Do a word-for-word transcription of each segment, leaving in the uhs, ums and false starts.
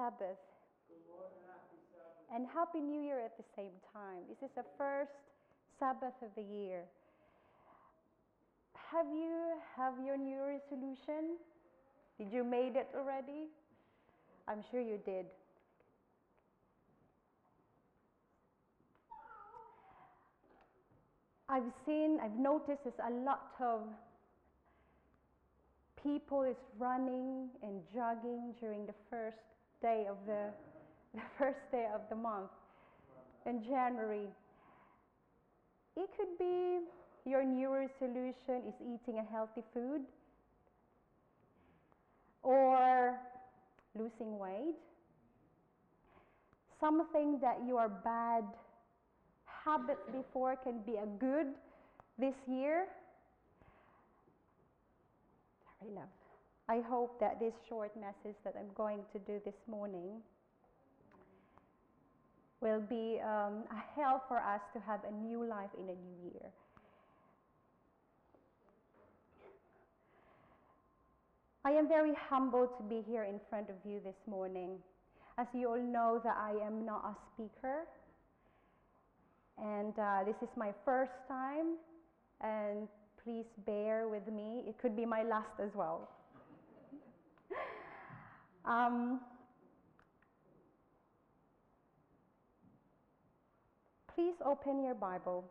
Sabbath. And Happy New Year at the same time. This is the first Sabbath of the year. Have you have your New Year resolution? Did you made it already? I'm sure you did. I've seen, I've noticed there's a lot of people is running and jogging during the first day of the, the first day of the month in January. It could be your New Year resolution is eating a healthy food or losing weight. Something that you are bad habits before can be a good this year. I love. I hope that this short message that I'm going to do this morning will be um, a help for us to have a new life in a new year. I am very humbled to be here in front of you this morning. As you all know that I am not a speaker, and uh, this is my first time, and please bear with me. It could be my last as well. um, please open your Bible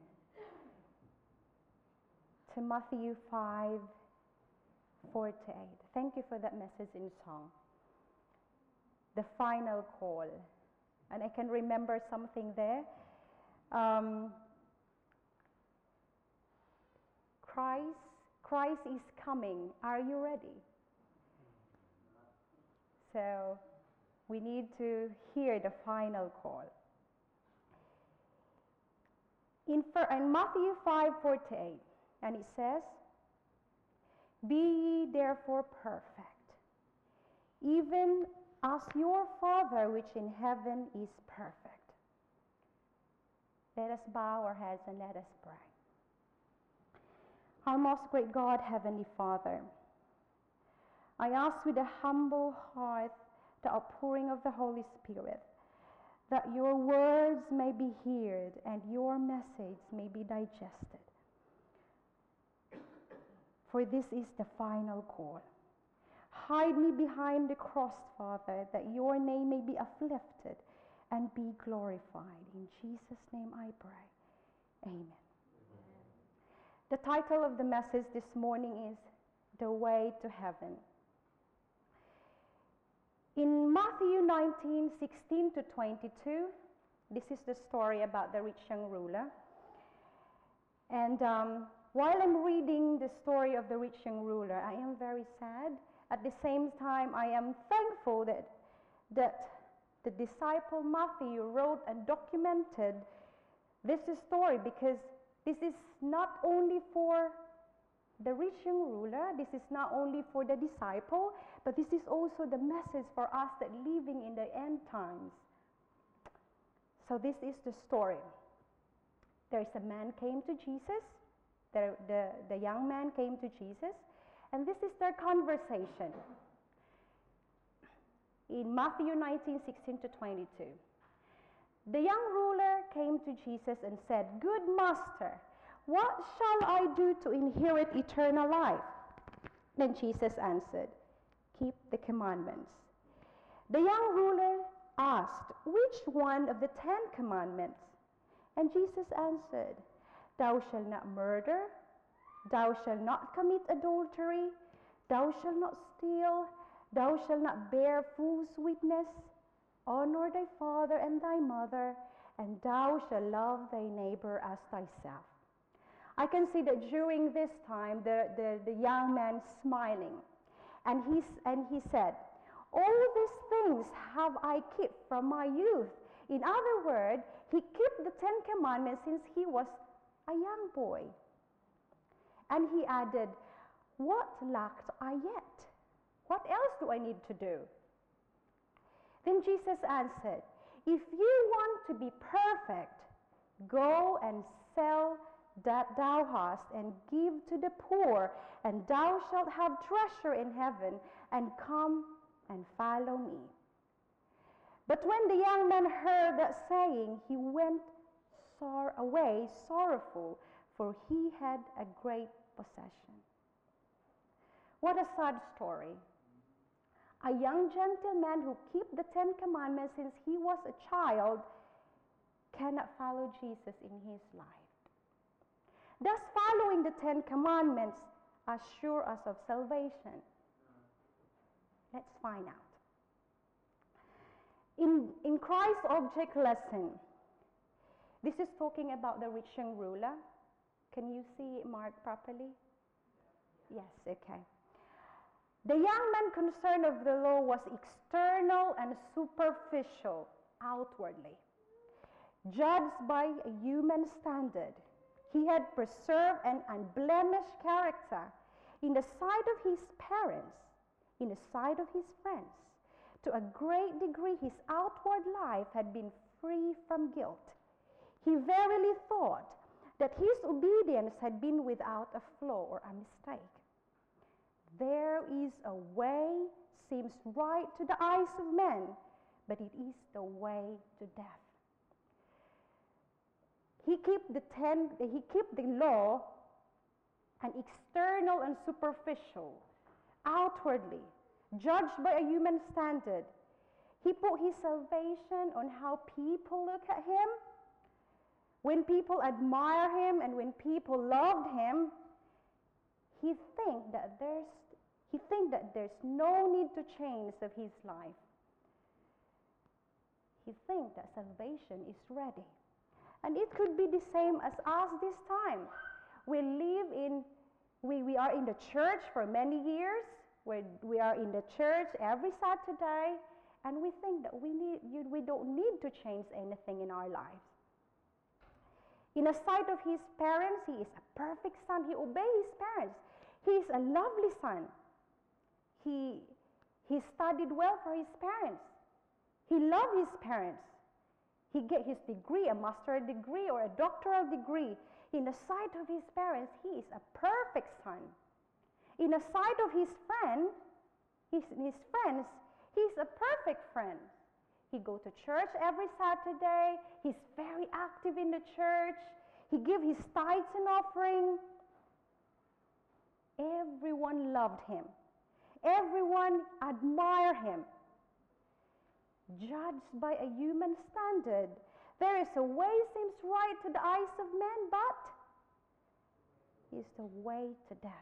to Matthew five forty-eight. Thank you for that message in song. The final call. And I can remember something there. Um, Christ, Christ is coming. Are you ready? So we need to hear the final call. In, in Matthew five forty-eight, and it says, "Be ye therefore perfect, even as your Father which in heaven is perfect." Let us bow our heads and let us pray. Our most great God, Heavenly Father, I ask with a humble heart the outpouring of the Holy Spirit, that your words may be heard and your message may be digested. For this is the final call. Hide me behind the cross, Father, that your name may be uplifted and be glorified. In Jesus' name I pray. Amen. Amen. The title of the message this morning is The Way to Heaven. In Matthew nineteen, sixteen to twenty-two, this is the story about the rich young ruler. And um, while I'm reading the story of the rich young ruler, I am very sad. At the same time, I am thankful that, that the disciple Matthew wrote and documented this story, because this is not only for the rich young ruler, this is not only for the disciple, but this is also the message for us that living in the end times. So this is the story. There is a man came to Jesus, the, the, the young man came to Jesus, and this is their conversation. In Matthew nineteen, sixteen to twenty-two. The young ruler came to Jesus and said, "Good master, what shall I do to inherit eternal life?" Then Jesus answered, "Keep the commandments." The young ruler asked, "Which one of the Ten Commandments?" And Jesus answered, "Thou shalt not murder, thou shalt not commit adultery, thou shalt not steal, thou shalt not bear false witness, honor thy father and thy mother, and thou shalt love thy neighbor as thyself." I can see that during this time, the, the, the young man smiling, and he, and he said, "All these things have I kept from my youth." In other words, he kept the Ten Commandments since he was a young boy. And he added, "What lacked I yet? What else do I need to do?" Then Jesus answered, "If you want to be perfect, go and sell that thou hast and give to the poor, and thou shalt have treasure in heaven, and come and follow me." But when the young man heard that saying, he went sor- away sorrowful, for he had a great possession. What a sad story. A young gentleman who kept the Ten Commandments since he was a child cannot follow Jesus in his life. Does following the Ten Commandments assure us of salvation? Let's find out. In, in Christ's object lesson, this is talking about the rich young ruler. Can you see it marked properly? Yes, okay. The young man concerned of the law was external and superficial, outwardly. Judged by a human standard, he had preserved an unblemished character in the sight of his parents, in the sight of his friends. To a great degree, his outward life had been free from guilt. He verily thought that his obedience had been without a flaw or a mistake. There is a way, seems right to the eyes of men, but it is the way to death. He kept the ten, he kept the law, an external and superficial, outwardly, judged by a human standard. He put his salvation on how people look at him. When people admire him and when people loved him, he think that there's he think that there's no need to change of his life. He think that salvation is ready. And it could be the same as us this time. We live in, we, we are in the church for many years. We, we are in the church every Saturday, and we think that we need, you, we don't need to change anything in our lives. In the sight of his parents, he is a perfect son. He obeys his parents. He is a lovely son. He, he studied well for his parents. He loved his parents. He get his degree, a master's degree or a doctoral degree. In the sight of his parents, he is a perfect son. In the sight of his friend, his, his friends, he's a perfect friend. He go to church every Saturday. He's very active in the church. He give his tithes and offering. Everyone loved him. Everyone admired him. Judged by a human standard, there is a way seems right to the eyes of men, but is the way to death.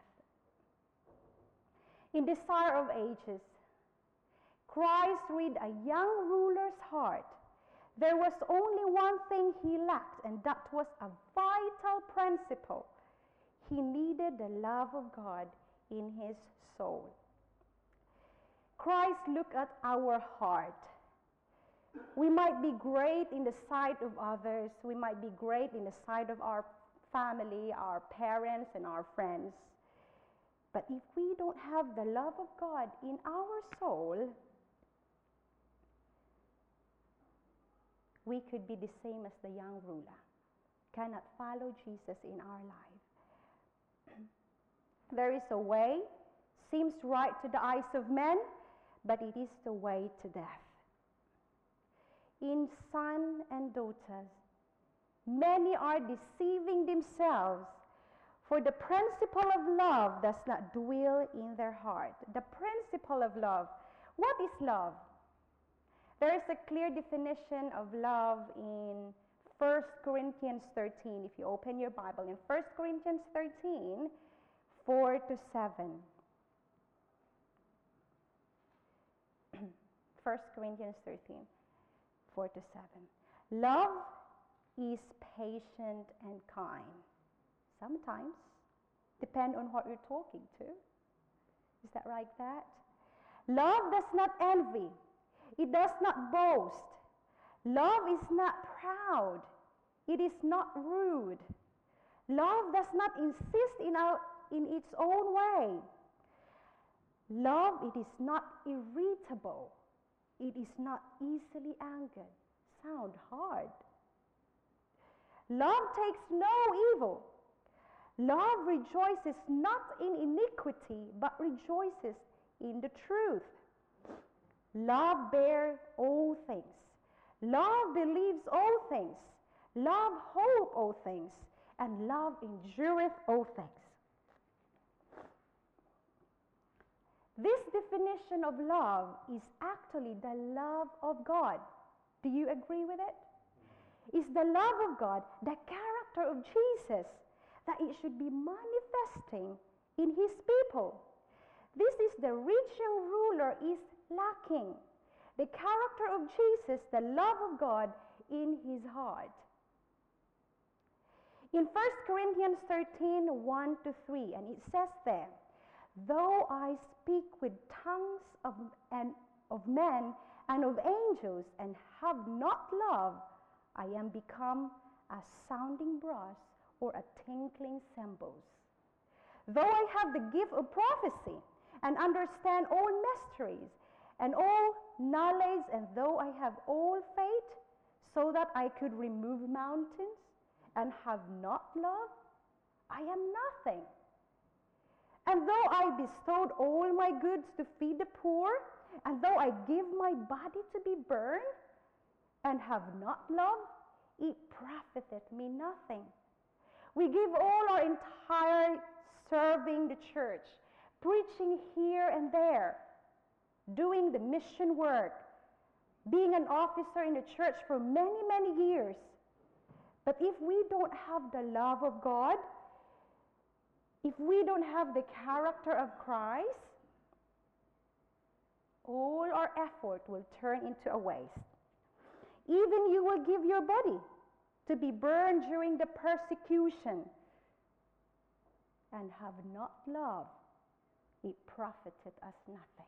In Desire of Ages, Christ read a young ruler's heart. There was only one thing he lacked, and that was a vital principle. He needed the love of God in his soul. Christ looked at our heart. We might be great in the sight of others. We might be great in the sight of our family, our parents, and our friends. But if we don't have the love of God in our soul, we could be the same as the young ruler, cannot follow Jesus in our life. There is a way, seems right to the eyes of men, but it is the way to death. In sons and daughters, many are deceiving themselves, for the principle of love does not dwell in their heart. The principle of love. What is love? There is a clear definition of love in First Corinthians thirteen. If you open your Bible, in First Corinthians thirteen, four to seven. First Corinthians thirteen, four to seven. Love is patient and kind. Sometimes, depend on what you're talking to. Is that like that? Love does not envy. It does not boast. Love is not proud. It is not rude. Love does not insist in, our, in its own way. Love, it is not irritable. It is not easily angered. Sound hard. Love takes no evil. Love rejoices not in iniquity, but rejoices in the truth. Love bears all things. Love believes all things. Love hopes all things. And love endureth all things. This definition of love is actually the love of God. Do you agree with it? It's the love of God, the character of Jesus, that it should be manifesting in his people. This is the rich young ruler is lacking. The character of Jesus, the love of God in his heart. In First Corinthians thirteen, one to three, and it says there, though I speak with tongues of, and, of men and of angels and have not love, I am become a sounding brass or a tinkling cymbals. Though I have the gift of prophecy and understand all mysteries and all knowledge, and though I have all faith so that I could remove mountains and have not love, I am nothing. And though I bestowed all my goods to feed the poor, and though I give my body to be burned and have not love, it profiteth me nothing. We give all our entire serving the church, preaching here and there, doing the mission work, being an officer in the church for many, many years. But if we don't have the love of God, if we don't have the character of Christ, all our effort will turn into a waste. Even you will give your body to be burned during the persecution and have not love, it profited us nothing.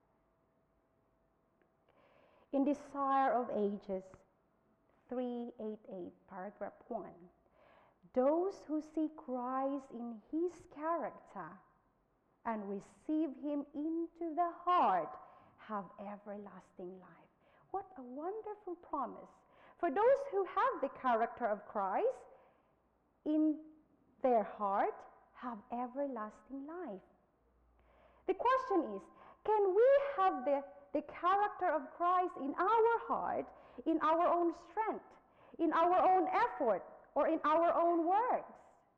In Desire of Ages, three eighty-eight, paragraph one, those who see Christ in his character and receive him into the heart have everlasting life. What a wonderful promise. For those who have the character of Christ in their heart have everlasting life. The question is, can we have the, the character of Christ in our heart, in our own strength, in our own effort, or in our own works?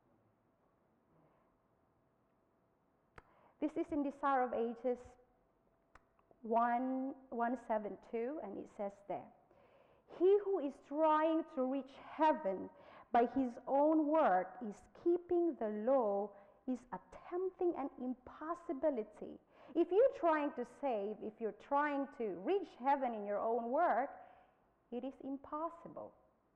This is in Desire of Ages one seventy-two, and it says there, he who is trying to reach heaven by his own work is keeping the law, is attempting an impossibility. If you're trying to save, if you're trying to reach heaven in your own work, it is impossible.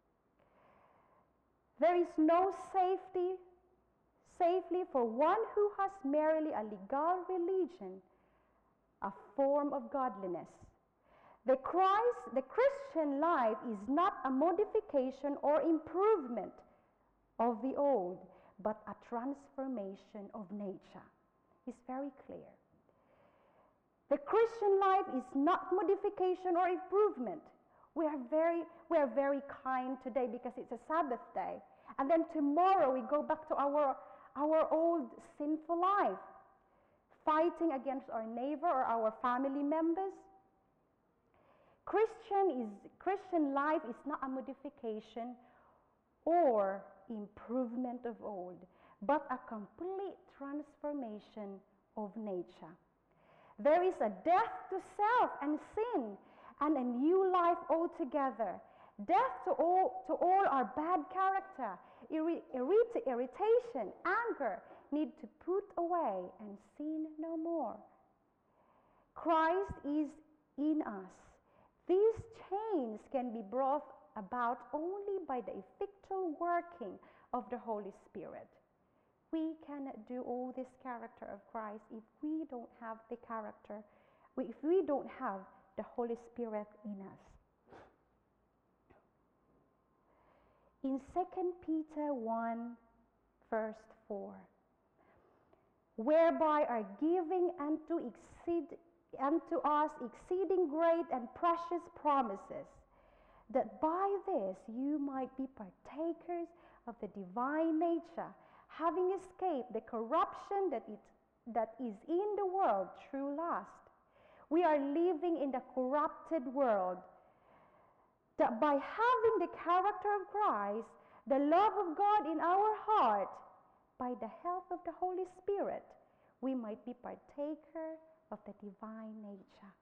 There is no safety, safely for one who has merely a legal religion, a form of godliness. The Christ, the Christian life is not a modification or improvement of the old, but a transformation of nature. It's very clear. The Christian life is not modification or improvement. We are very, we are very kind today because it's a Sabbath day. And then tomorrow we go back to our, our old sinful life, fighting against our neighbor or our family members. Christian, is, Christian life is not a modification or improvement of old, but a complete transformation of nature. There is a death to self and sin, and a new life altogether. Death to all, to all our bad character, irri- irrit- irritation, anger, need to put away and sin no more. Christ is in us. These chains can be brought about only by the effectual working of the Holy Spirit. We cannot do all this character of Christ if we don't have the character, if we don't have the Holy Spirit in us. In Second Peter one, verse four, whereby are giving unto, exceed, unto us exceeding great and precious promises, that by this you might be partakers of the divine nature, having escaped the corruption that is, that is in the world through lust. We are living in the corrupted world. That by having the character of Christ, the love of God in our heart, by the help of the Holy Spirit, we might be partaker of the divine nature.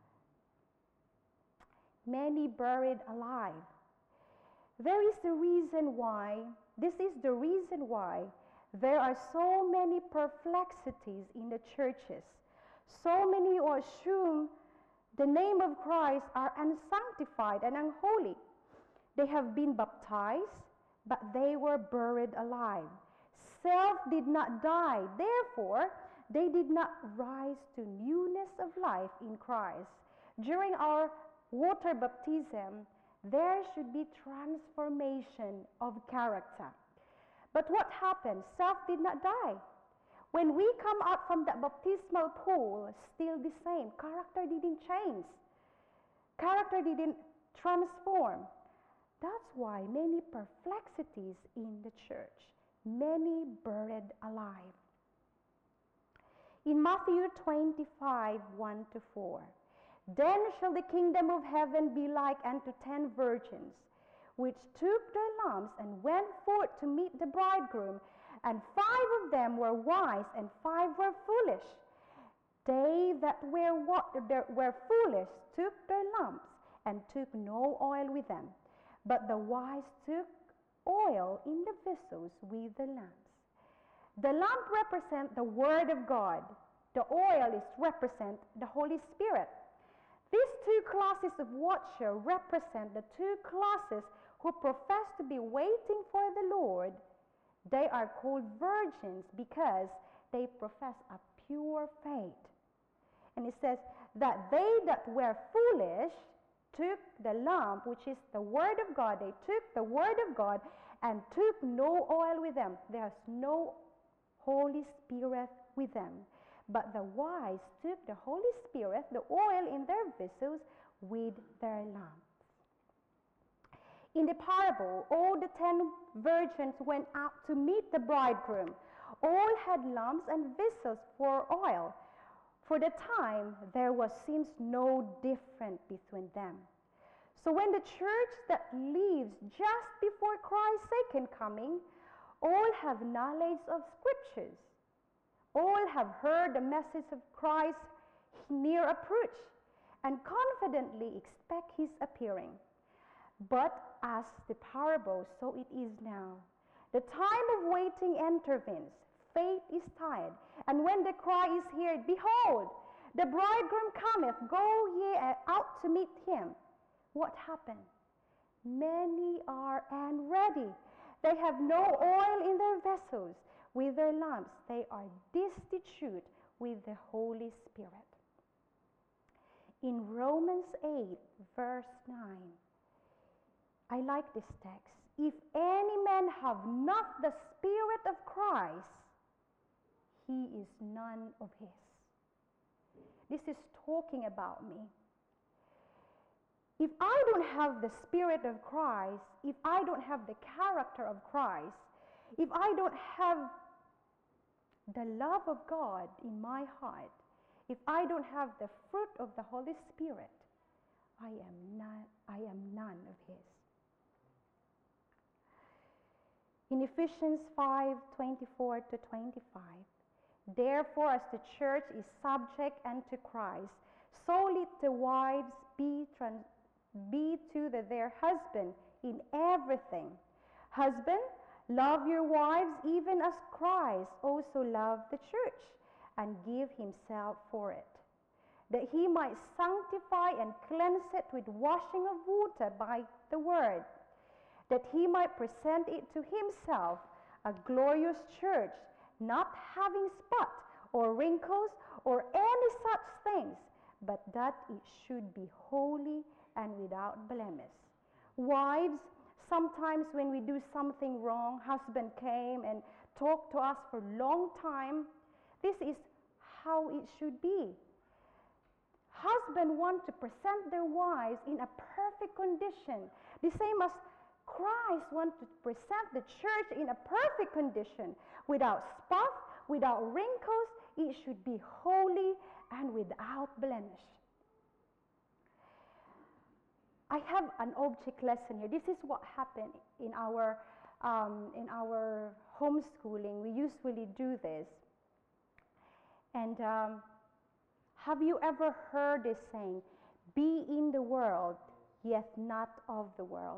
Many buried alive. There is the reason why, this is the reason why there are so many perplexities in the churches. So many who assume the name of Christ are unsanctified and unholy. They have been baptized, but they were buried alive. Self did not die, therefore, they did not rise to newness of life in Christ. During our water baptism, there should be transformation of character. But what happened? Self did not die. When we come out from that baptismal pool, still the same. Character didn't change. Character didn't transform. That's why many perplexities in the church. Many buried alive. In Matthew twenty-five, one to four, then shall the kingdom of heaven be like unto ten virgins, which took their lamps and went forth to meet the bridegroom. And five of them were wise, and five were foolish. They that were, were foolish took their lamps, and took no oil with them. But the wise took oil in the vessels with the lamps. The lamp represents the Word of God. The oil is represent the Holy Spirit. These two classes of watcher represent the two classes who profess to be waiting for the Lord. They are called virgins because they profess a pure faith. And it says that they that were foolish took the lamp, which is the Word of God. They took the Word of God and took no oil with them. There's no Holy Spirit with them. But the wise took the Holy Spirit, the oil in their vessels, with their lamps. In the parable, all the ten virgins went out to meet the bridegroom. All had lamps and vessels for oil. For the time, there was seems no difference between them. So when the church that lives just before Christ's second coming, all have knowledge of Scriptures. All have heard the message of Christ's near approach and confidently expect his appearing. But as the parable, so it is now. The time of waiting intervenes. Faith is tired. And when the cry is heard, behold, the bridegroom cometh, go ye out to meet him. What happened? Many are unready. They have no oil in their vessels. With their lamps, they are destitute with the Holy Spirit. In Romans eight, verse nine, I like this text. If any man have not the Spirit of Christ, he is none of his. This is talking about me. If I don't have the Spirit of Christ, if I don't have the character of Christ, if I don't have the love of God in my heart, if I don't have the fruit of the Holy Spirit, I am not, I am none of his. In Ephesians five, twenty-four to twenty-five, therefore as the church is subject unto Christ, so let the wives be, trans- be to the, their husband in everything. Husband, love your wives even as Christ also loved the church and give himself for it, that he might sanctify and cleanse it with washing of water by the word, that he might present it to himself a glorious church, not having spot or wrinkles or any such things, but that it should be holy and without blemish. Wives, sometimes when we do something wrong, husband came and talked to us for a long time. This is how it should be. Husbands want to present their wives in a perfect condition, the same as Christ wants to present the church in a perfect condition, without spot, without wrinkles. It should be holy and without blemish. I have an object lesson here. This is what happened in our, um, in our homeschooling. We usually do this. And um, have you ever heard this saying, be in the world, yet not of the world?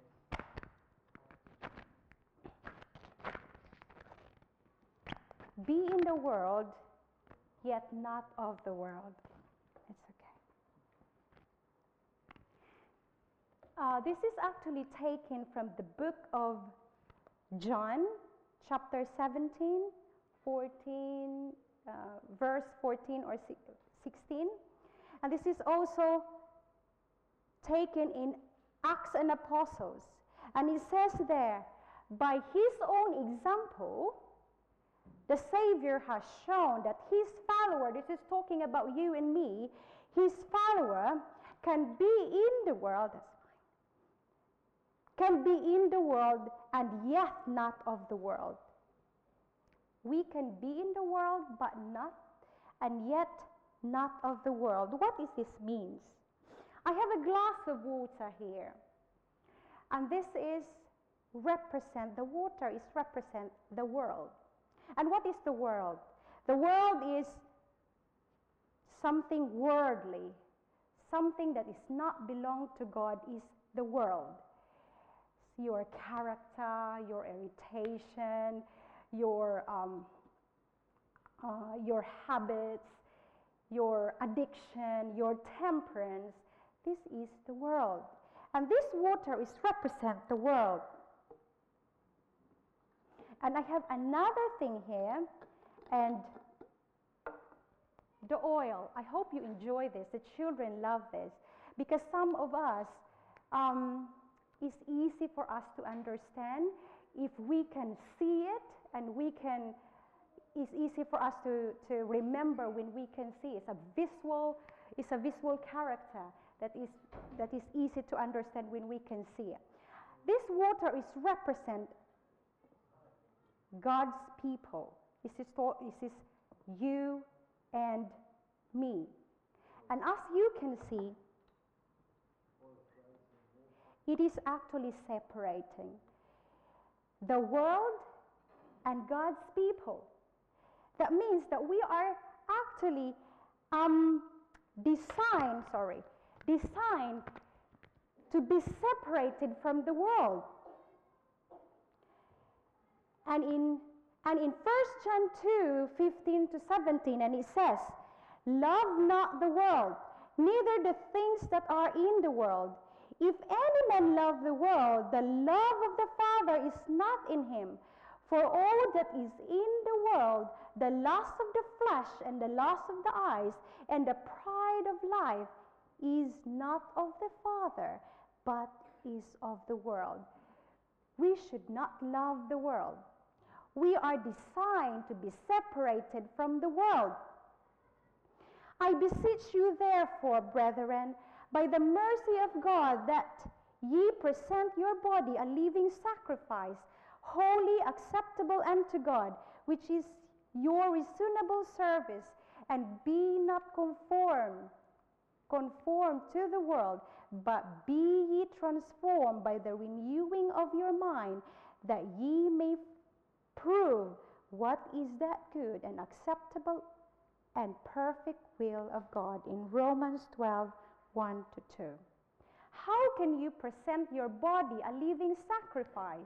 Be in the world, yet not of the world. It's okay. Uh, this is actually taken from the book of John, chapter seventeen, fourteen, uh, verse fourteen or sixteen. And this is also taken in Acts and Apostles. And it says there, by his own example, the Savior has shown that his follower, this is talking about you and me, his follower can be in the world, that's fine, can be in the world and yet not of the world. We can be in the world but not, and yet not of the world. What does this mean? I have a glass of water here, and this is represent, the water is represent the world. And what is the world? The world is something worldly, something that is not belong to God is the world. Your character, your irritation, your, um, uh, your habits, your addiction, your temperance, this is the world. And this water is represent the world. And I have another thing here, and the oil. I hope you enjoy this. The children love this, because some of us, um, it's easy for us to understand if we can see it, and we can, it's easy for us to, to remember when we can see. It's a visual, it's a visual character that is, that is easy to understand when we can see it. This water is represent God's people. This is, this is you and me. And as you can see, it is actually separating the world and God's people. That means that we are actually um, designed, sorry, designed to be separated from the world. And in, and in First John two, fifteen to seventeen, and it says, love not the world, neither the things that are in the world. If any man love the world, the love of the Father is not in him. For all that is in the world, the lust of the flesh and the lust of the eyes and the pride of life is not of the Father, but is of the world. We should not love the world. We are designed to be separated from the world. I beseech you therefore, brethren, by the mercy of God, that ye present your body a living sacrifice, holy, acceptable unto God, which is your reasonable service, and be not conformed, conformed to the world, but be ye transformed by the renewing of your mind, that ye may prove what is that good and acceptable and perfect will of God, in Romans twelve, one to two. How can you present your body a living sacrifice?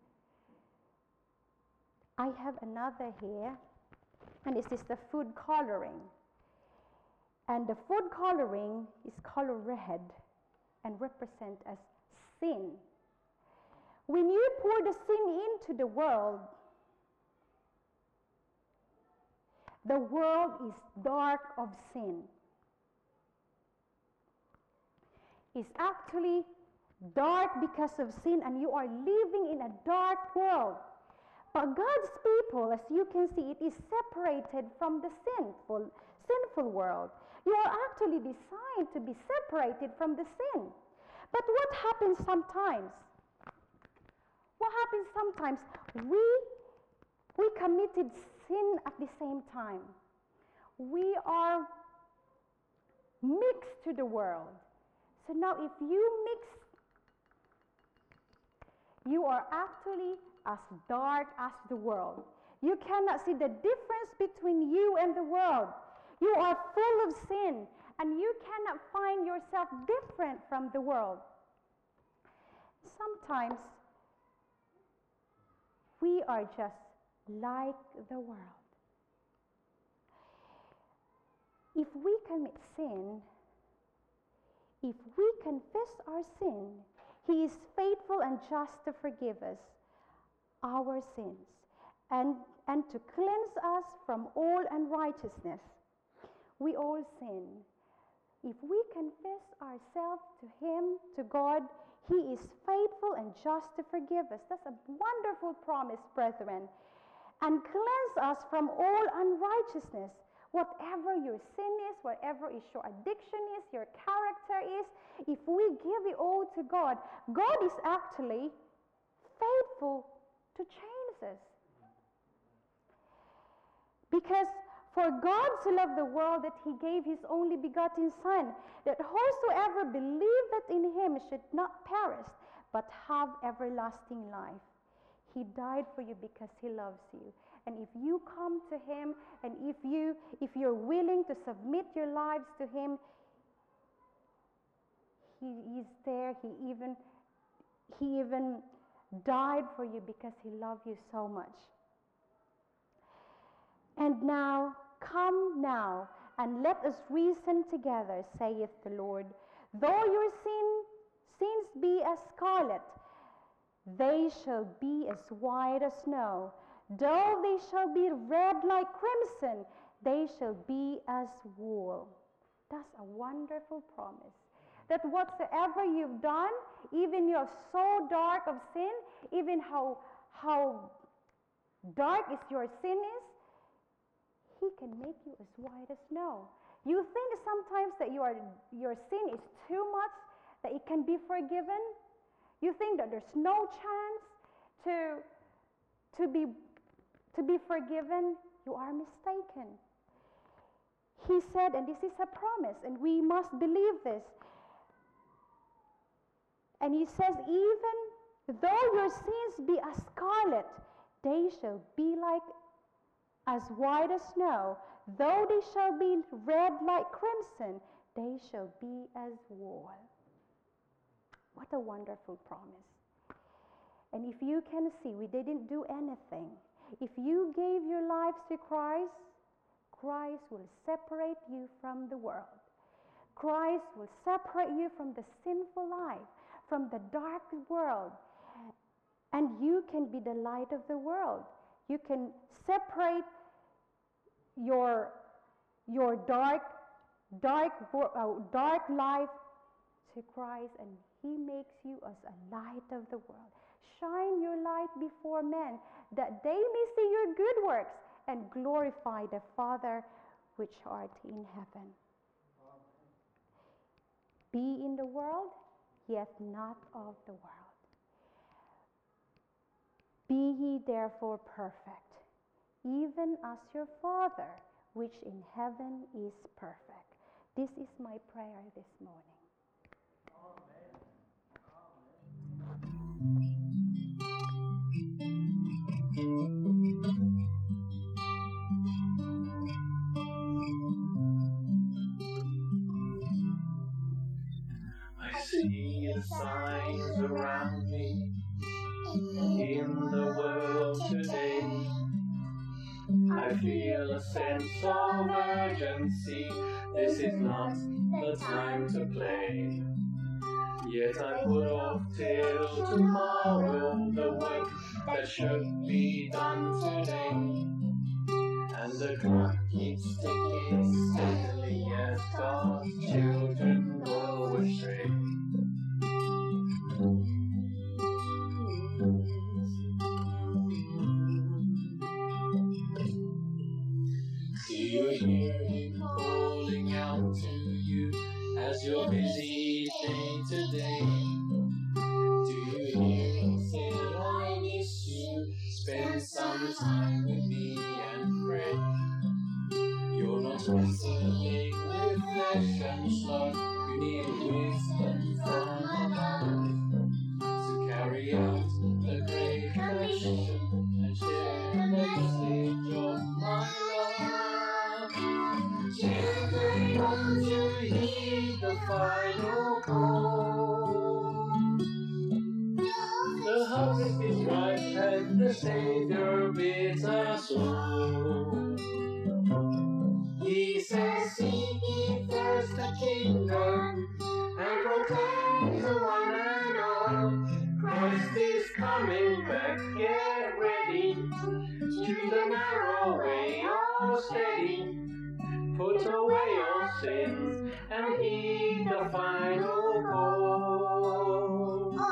I have another here, and this is the food coloring. And the food coloring is color red and represent as sin. When you pour the sin into the world, the world is dark of sin. It's actually dark because of sin, and you are living in a dark world. But God's people, as you can see, it is separated from the sinful, sinful world. You are actually designed to be separated from the sin. But what happens sometimes? What happens sometimes? We, we committed sin at the same time. We are mixed to the world. So now if you mix, you are actually as dark as the world. You cannot see the difference between you and the world. You are full of sin, and you cannot find yourself different from the world. Sometimes we are just like the world. If we commit sin, if we confess our sin, He is faithful and just to forgive us our sins and, and to cleanse us from all unrighteousness. We all sin. If we confess ourselves to Him, to God, He is faithful and just to forgive us. That's a wonderful promise, brethren. And cleanse us from all unrighteousness. Whatever your sin is, whatever is your addiction is, your character is, if we give it all to God, God is actually faithful to change us. Because for God so loved the world that He gave His only begotten Son, that whosoever believeth in Him should not perish, but have everlasting life. He died for you because He loves you. And if you come to Him, and if you if you're willing to submit your lives to Him, He is there. He even He even died for you because He loved you so much. And now, come now, and let us reason together, saith the Lord. Though your sin, sins be as scarlet, they shall be as white as snow. Though they shall be red like crimson, they shall be as wool. That's a wonderful promise. That whatsoever you've done, even you're so dark of sin, even how, how dark is your sin is, He can make you as white as snow. You think sometimes that you are, your sin is too much, that it can be forgiven? You think that there's no chance to, to, be, to be forgiven? You are mistaken. He said, and this is a promise, and we must believe this. And He says, even though your sins be as scarlet, they shall be like as white as snow. Though they shall be red like crimson, they shall be as wool. What a wonderful promise. And if you can see, we didn't do anything. If you gave your lives to Christ, Christ will separate you from the world. Christ will separate you from the sinful life, from the dark world. And you can be the light of the world. You can separate your, your dark, dark, uh, dark life to Christ, and He makes you as a light of the world. Shine your light before men, that they may see your good works and glorify the Father which art in heaven. Be in the world, yet not of the world. Be ye therefore perfect, even as your Father which in heaven is perfect. This is my prayer this morning. I see the signs around me in the world today. I feel a sense of urgency. This is not the time to play. Yet I put off till tomorrow the work that should be done today. And the clock keeps ticking steadily as God's children go astray. Do you hear Him calling out to you as you're busy day to day? Do you hear Him say, I miss you, spend some time with me and pray? You're not wrestling with flesh and blood, you need wisdom from above to carry out the Great Commission and share the message of my love. Children, won't you heed the final call? The harvest is ripe and the Savior bids us all. He says, seek ye first the kingdom and proclaim to one and all, Christ is coming back, get ready. Choose the narrow way, all steady. Put away all sins and heed the final call.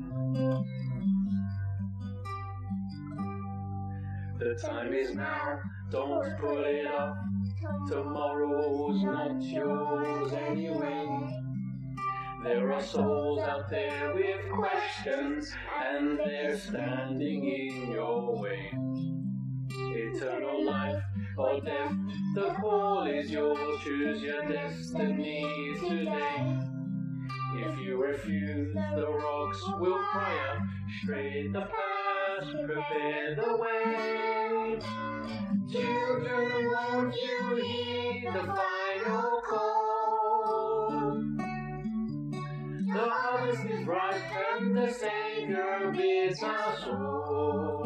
The time is now, don't put it off. Tomorrow's not yours anyway. There are souls out there with questions, and they're standing in your way. Eternal life or death, the call is yours. Choose your destiny today. If you refuse, the rocks will cry out, straight the path, prepare the way. Children, won't you heed the final call? The harvest is ripe and the Savior bids us all.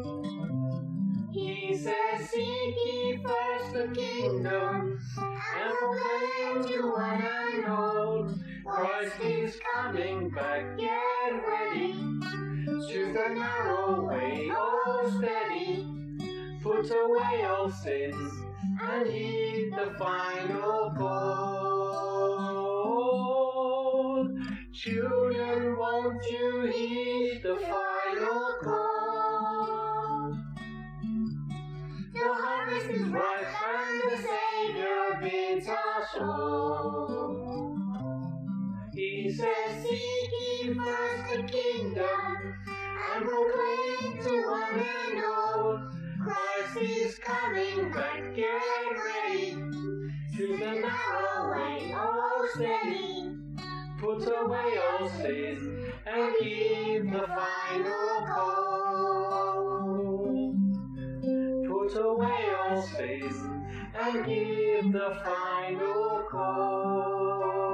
He says, seek ye first the kingdom and proclaim to one and all, Christ is coming back, get ready. Choose the narrow way, all steady. Put away all sins and heed the final call. Children, won't you heed the final call? The harvest is ripe and the Savior bids us all. He says, seek ye first the kingdom and proclaim to one and all, Christ is coming back, get ready. Choose the narrow way, all steady. Put away all sin and give the final call. Put away all sin and give the final call.